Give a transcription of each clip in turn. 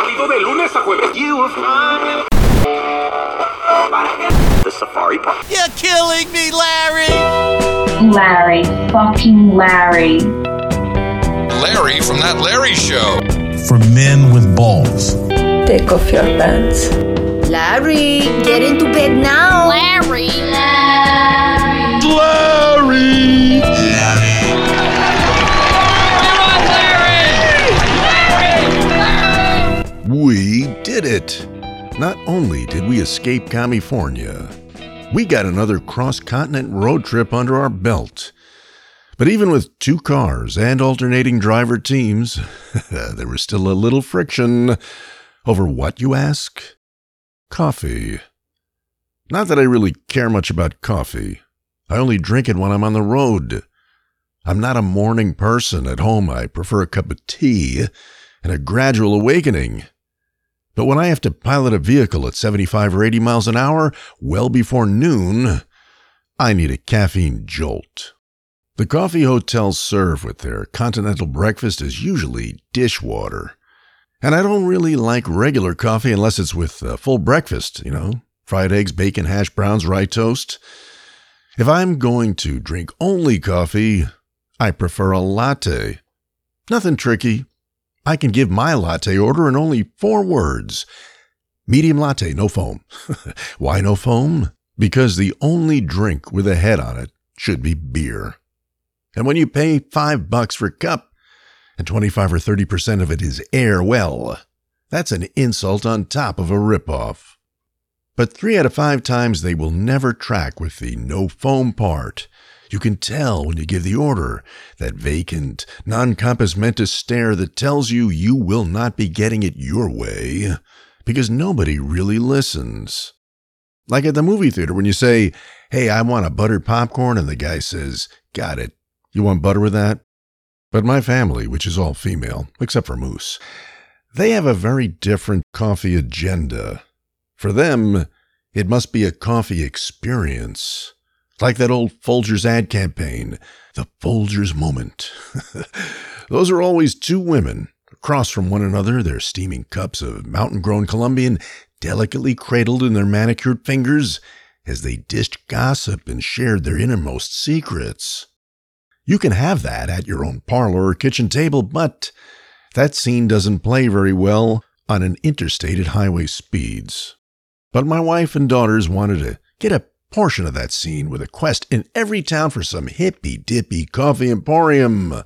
válido de lunes a jueves. The Safari Park. You're killing me, Larry! Larry. Fucking Larry. Larry from That Larry Show. For men with balls. Take off your pants. Larry, get into bed now. Larry. Larry! We did it! Not only did we escape California, we got another cross-continent road trip under our belt. But even with 2 cars and alternating driver teams, there was still a little friction. Over what, you ask? Coffee. Not that I really care much about coffee. I only drink it when I'm on the road. I'm not a morning person. At home, I prefer a cup of tea and a gradual awakening. But when I have to pilot a vehicle at 75 or 80 miles an hour, well before noon, I need a caffeine jolt. The coffee hotels serve with their continental breakfast is usually dishwater. And I don't really like regular coffee unless it's with a full breakfast, fried eggs, bacon, hash browns, rye toast. If I'm going to drink only coffee, I prefer a latte. Nothing tricky. I can give my latte order in only 4 words. Medium latte, no foam. Why no foam? Because the only drink with a head on it should be beer. And when you pay $5 for a cup, and 25 or 30% of it is air, well, that's an insult on top of a ripoff. But 3 out of 5 times they will never track with the no foam part. You can tell when you give the order, that vacant, non-compass mentis stare that tells you will not be getting it your way, because nobody really listens. Like at the movie theater when you say, "Hey, I want a buttered popcorn," and the guy says, "Got it. You want butter with that?" But my family, which is all female, except for Moose, they have a very different coffee agenda. For them, it must be a coffee experience. Like that old Folgers ad campaign, the Folgers moment. Those are always 2 women, across from one another, their steaming cups of mountain-grown Colombian delicately cradled in their manicured fingers as they dished gossip and shared their innermost secrets. You can have that at your own parlor or kitchen table, but that scene doesn't play very well on an interstate at highway speeds. But my wife and daughters wanted to get a portion of that scene with a quest in every town for some hippy-dippy coffee emporium.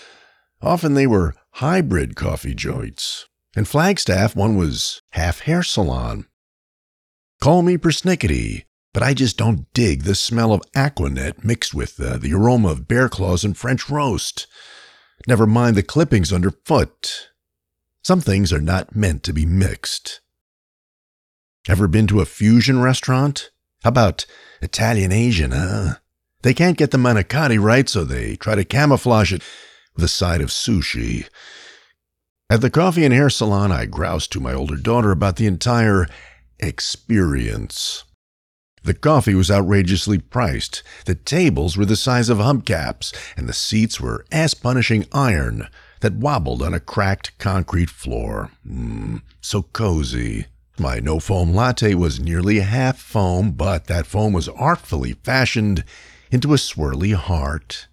Often they were hybrid coffee joints. In Flagstaff, one was half hair salon. Call me persnickety, but I just don't dig the smell of Aquanet mixed with the aroma of bear claws and French roast. Never mind the clippings underfoot. Some things are not meant to be mixed. Ever been to a fusion restaurant? How about Italian-Asian, huh? They can't get the manicotti right, so they try to camouflage it with a side of sushi. At the coffee and hair salon, I groused to my older daughter about the entire experience. The coffee was outrageously priced, the tables were the size of hubcaps, and the seats were ass-punishing iron that wobbled on a cracked concrete floor. So cozy. My no-foam latte was nearly half foam, but that foam was artfully fashioned into a swirly heart.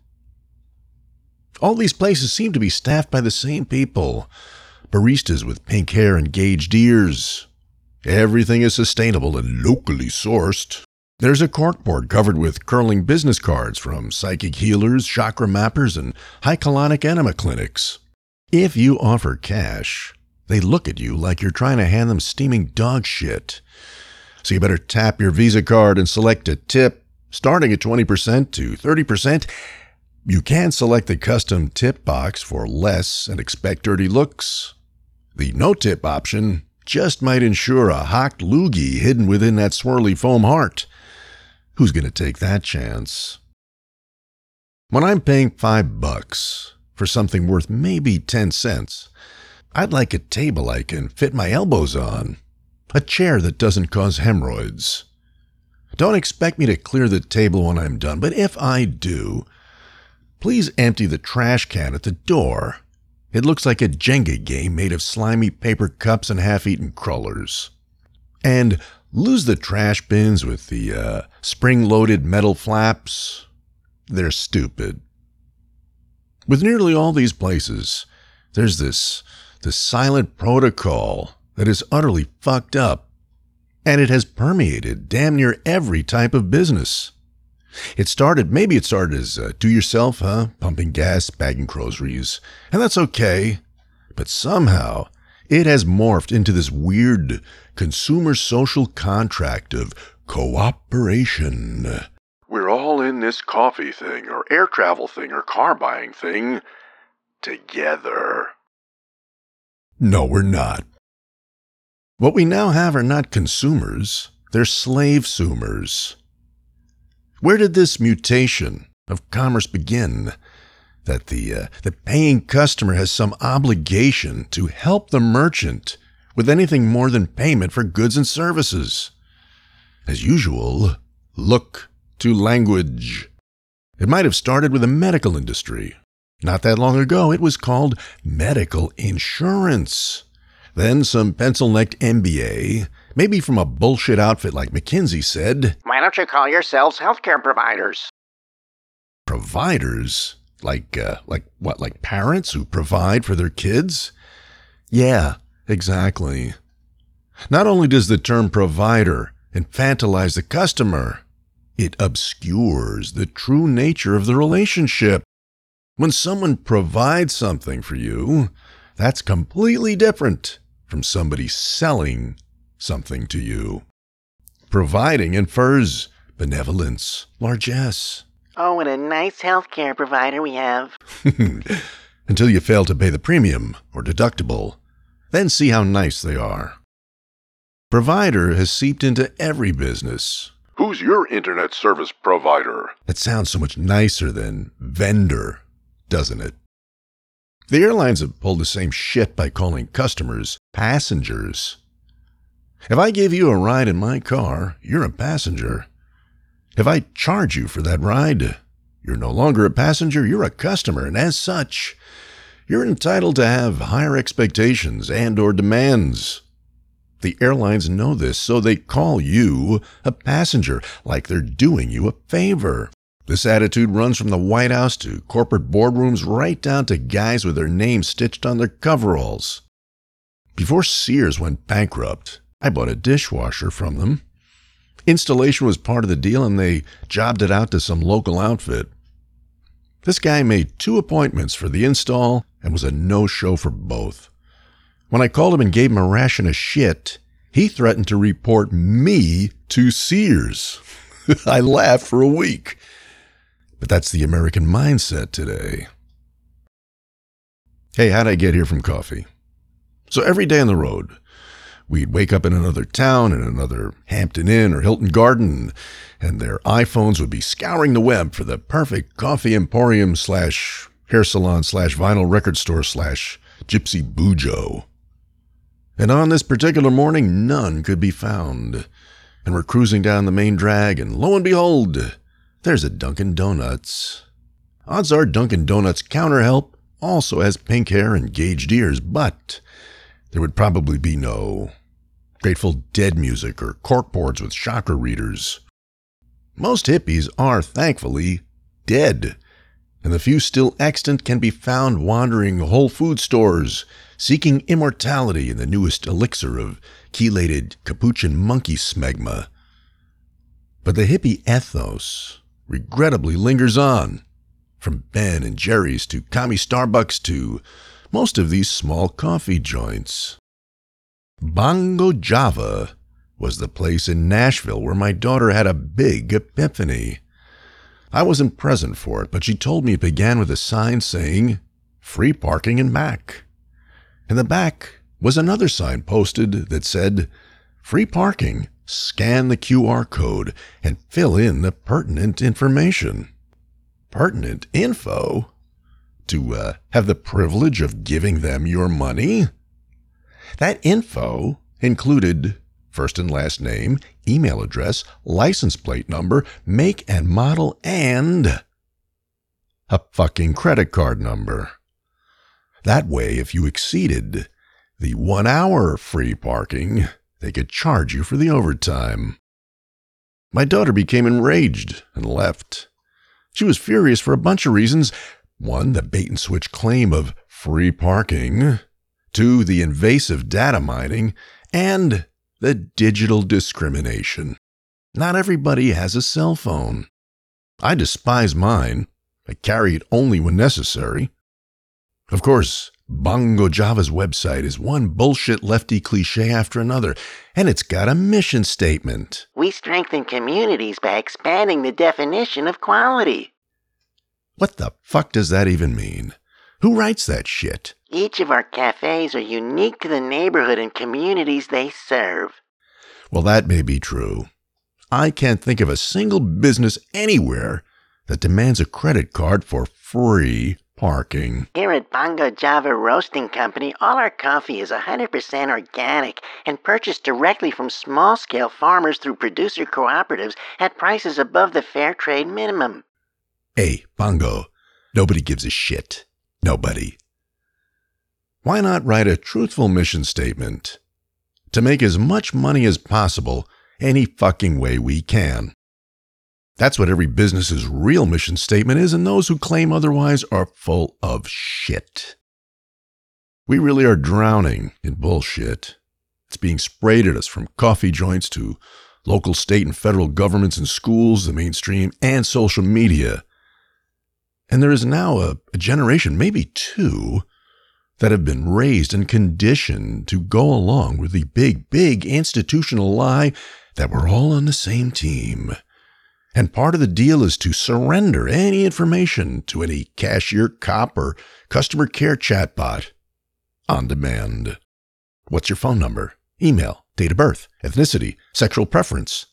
All these places seem to be staffed by the same people, baristas with pink hair and gauged ears. Everything is sustainable and locally sourced. There's a corkboard covered with curling business cards from psychic healers, chakra mappers, and high colonic enema clinics. If you offer cash, they look at you like you're trying to hand them steaming dog shit. So you better tap your Visa card and select a tip, starting at 20% to 30%. You can select the custom tip box for less and expect dirty looks. The no-tip option just might ensure a hocked loogie hidden within that swirly foam heart. Who's going to take that chance? When I'm paying $5 for something worth maybe 10 cents, I'd like a table I can fit my elbows on, a chair that doesn't cause hemorrhoids. Don't expect me to clear the table when I'm done, but if I do, please empty the trash can at the door It looks like a Jenga game made of slimy paper cups and half-eaten crullers. And lose the trash bins with the spring-loaded metal flaps. They're stupid. With nearly all these places, there's this silent protocol that is utterly fucked up, and it has permeated damn near every type of business. Maybe it started as do-yourself, pumping gas, bagging groceries, and that's okay, but somehow it has morphed into this weird consumer social contract of cooperation. We're all in this coffee thing, or air travel thing, or car buying thing together. No, we're not. What we now have are not consumers, they're slave-sumers. Where did this mutation of commerce begin? That the paying customer has some obligation to help the merchant with anything more than payment for goods and services. As usual, look to language. It might have started with the medical industry. Not that long ago, it was called medical insurance. Then some pencil-necked MBA, maybe from a bullshit outfit like McKinsey, said, Why don't you call yourselves healthcare providers? Providers? Like what, like parents who provide for their kids? Yeah, exactly. Not only does the term provider infantilize the customer, it obscures the true nature of the relationship. When someone provides something for you, that's completely different from somebody selling something to you. Providing infers benevolence, largesse. Oh, what a nice healthcare provider we have. Until you fail to pay the premium or deductible, then see how nice they are. Provider has seeped into every business. Who's your internet service provider? That sounds so much nicer than vendor, doesn't it? The airlines have pulled the same shit by calling customers passengers. If I give you a ride in my car, you're a passenger. If I charge you for that ride, you're no longer a passenger, you're a customer, and as such, you're entitled to have higher expectations and/or demands. The airlines know this, so they call you a passenger, like they're doing you a favor. This attitude runs from the White House to corporate boardrooms right down to guys with their names stitched on their coveralls. Before Sears went bankrupt, I bought a dishwasher from them. Installation was part of the deal, and they jobbed it out to some local outfit. This guy made 2 appointments for the install and was a no-show for both. When I called him and gave him a ration of shit, he threatened to report me to Sears. I laughed for a week. But that's the American mindset today. Hey, how'd I get here from coffee? So every day on the road, we'd wake up in another town, in another Hampton Inn or Hilton Garden, and their iPhones would be scouring the web for the perfect coffee emporium / hair salon / vinyl record store / gypsy bujo. And on this particular morning, none could be found. And we're cruising down the main drag, and lo and behold, there's a Dunkin' Donuts. Odds are Dunkin' Donuts counter help also has pink hair and gauged ears, but there would probably be no Grateful Dead music or corkboards with shocker readers. Most hippies are, thankfully, dead, and the few still extant can be found wandering Whole Food stores, seeking immortality in the newest elixir of chelated capuchin monkey smegma. But the hippie ethos regrettably lingers on, from Ben and Jerry's to commie Starbucks to most of these small coffee joints. Bongo Java was the place in Nashville where my daughter had a big epiphany. I wasn't present for it, but she told me it began with a sign saying, "Free parking in back." In the back was another sign posted that said, "Free parking, scan the QR code and fill in the pertinent information." Pertinent info? To have the privilege of giving them your money? That info included first and last name, email address, license plate number, make and model, and a fucking credit card number. That way, if you exceeded the 1 hour free parking, they could charge you for the overtime. My daughter became enraged and left. She was furious for a bunch of reasons. 1, the bait-and-switch claim of free parking. 2, the invasive data mining. And the digital discrimination. Not everybody has a cell phone. I despise mine. I carry it only when necessary. Of course, Bongo Java's website is one bullshit lefty cliche after another, and it's got a mission statement. We strengthen communities by expanding the definition of quality. What the fuck does that even mean? Who writes that shit? Each of our cafes are unique to the neighborhood and communities they serve. Well, that may be true. I can't think of a single business anywhere that demands a credit card for free parking. Here at Bongo Java Roasting Company, all our coffee is 100% organic and purchased directly from small-scale farmers through producer cooperatives at prices above the fair trade minimum. Hey, Bongo, nobody gives a shit. Nobody. Why not write a truthful mission statement? To make as much money as possible any fucking way we can. That's what every business's real mission statement is, and those who claim otherwise are full of shit. We really are drowning in bullshit. It's being sprayed at us from coffee joints to local, state, and federal governments and schools, the mainstream, and social media. And there is now a generation, maybe 2, that have been raised and conditioned to go along with the big institutional lie that we're all on the same team. And part of the deal is to surrender any information to any cashier, cop, or customer care chatbot on demand. What's your phone number, email, date of birth, ethnicity, sexual preference?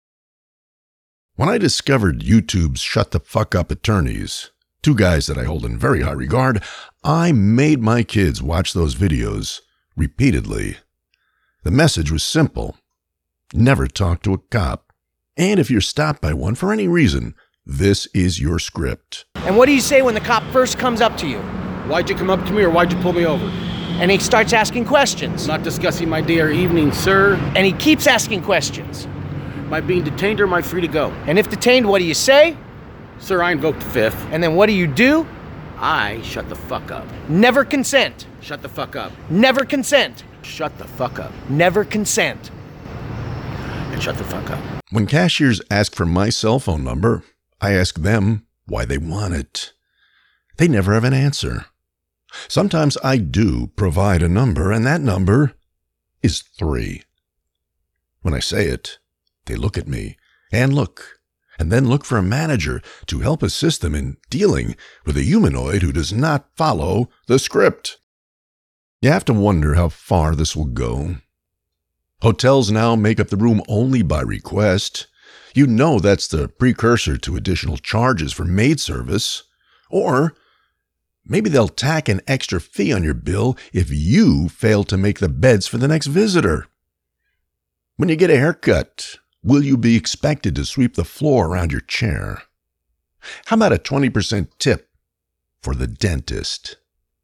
When I discovered YouTube's Shut the Fuck Up attorneys, 2 guys that I hold in very high regard, I made my kids watch those videos repeatedly. The message was simple. Never talk to a cop. And if you're stopped by one for any reason, this is your script. And what do you say when the cop first comes up to you? Why'd you come up to me, or why'd you pull me over? And he starts asking questions. Not discussing my day or evening, sir. And he keeps asking questions. Am I being detained or am I free to go? And if detained, what do you say? Sir, I invoked the 5th. And then what do you do? I shut the fuck up. Never consent. Shut the fuck up. Never consent. Shut the fuck up. Never consent. And shut the fuck up. When cashiers ask for my cell phone number, I ask them why they want it. They never have an answer. Sometimes I do provide a number, and that number is 3. When I say it, they look at me and then look for a manager to help assist them in dealing with a humanoid who does not follow the script. You have to wonder how far this will go. Hotels now make up the room only by request. You know that's the precursor to additional charges for maid service. Or maybe they'll tack an extra fee on your bill if you fail to make the beds for the next visitor. When you get a haircut, will you be expected to sweep the floor around your chair? How about a 20% tip for the dentist?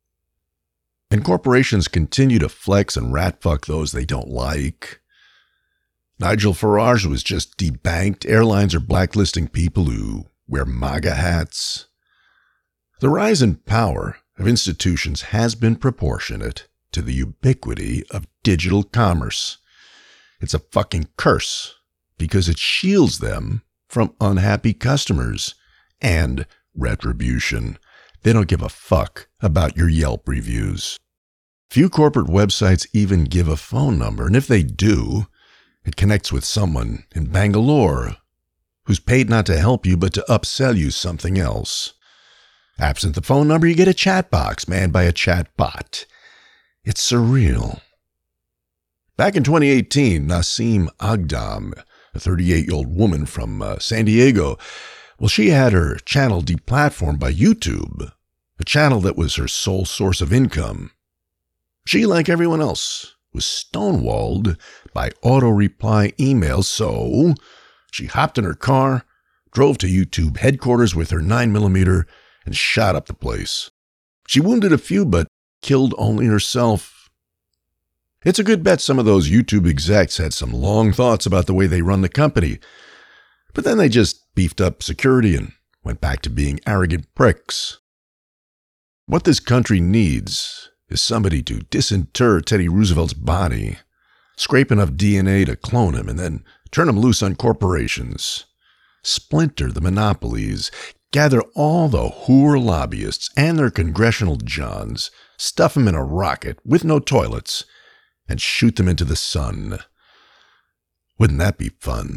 And corporations continue to flex and rat fuck those they don't like. Nigel Farage was just debanked. Airlines are blacklisting people who wear MAGA hats. The rise in power of institutions has been proportionate to the ubiquity of digital commerce. It's a fucking curse because it shields them from unhappy customers and retribution. They don't give a fuck about your Yelp reviews. Few corporate websites even give a phone number, and if they do, it connects with someone in Bangalore who's paid not to help you but to upsell you something else. Absent the phone number, you get a chat box manned by a chat bot. It's surreal. Back in 2018, Naseem Agdam, a 38-year-old woman from San Diego, well, she had her channel deplatformed by YouTube, a channel that was her sole source of income. She, like everyone else, was stonewalled by auto-reply emails, so she hopped in her car, drove to YouTube headquarters with her 9mm, and shot up the place. She wounded a few, but killed only herself. It's a good bet some of those YouTube execs had some long thoughts about the way they run the company, but then they just beefed up security and went back to being arrogant pricks. What this country needs is somebody to disinter Teddy Roosevelt's body, scrape enough DNA to clone him, and then turn him loose on corporations, splinter the monopolies, gather all the whore lobbyists and their congressional johns, stuff them in a rocket with no toilets, and shoot them into the sun. Wouldn't that be fun?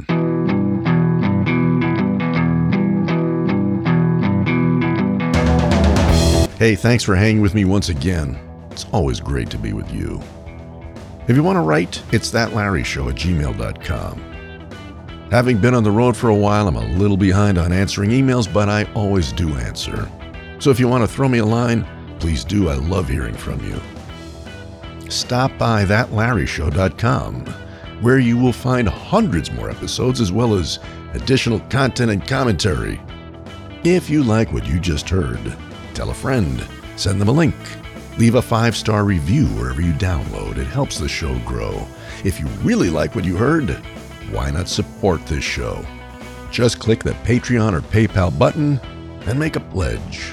Hey, thanks for hanging with me once again. It's always great to be with you. If you want to write, it's thatlarryshow@gmail.com. Having been on the road for a while, I'm a little behind on answering emails, but I always do answer. So if you want to throw me a line, please do. I love hearing from you. Stop by thatlarryshow.com, where you will find hundreds more episodes as well as additional content and commentary. If you like what you just heard, tell a friend, send them a link, leave a 5-star review wherever you download. It helps the show grow. If you really like what you heard, why not support this show? Just click the Patreon or PayPal button and make a pledge.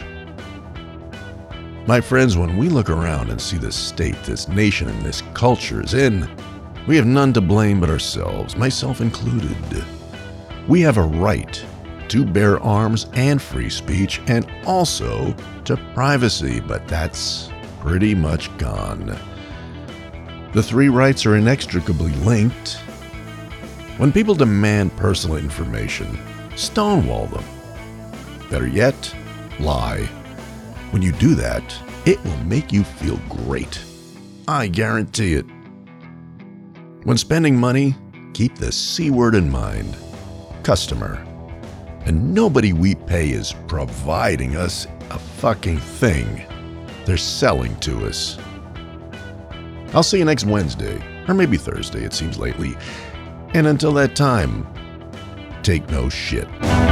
My friends, when we look around and see the state this nation and this culture is in, we have none to blame but ourselves, myself included. We have a right to bear arms and free speech and also to privacy, but that's pretty much gone. The three rights are inextricably linked. When people demand personal information, stonewall them. Better yet, lie. When you do that, it will make you feel great. I guarantee it. When spending money, keep the C word in mind. Customer. And nobody we pay is providing us a fucking thing. They're selling to us. I'll see you next Wednesday, or maybe Thursday, it seems lately. And until that time, take no shit.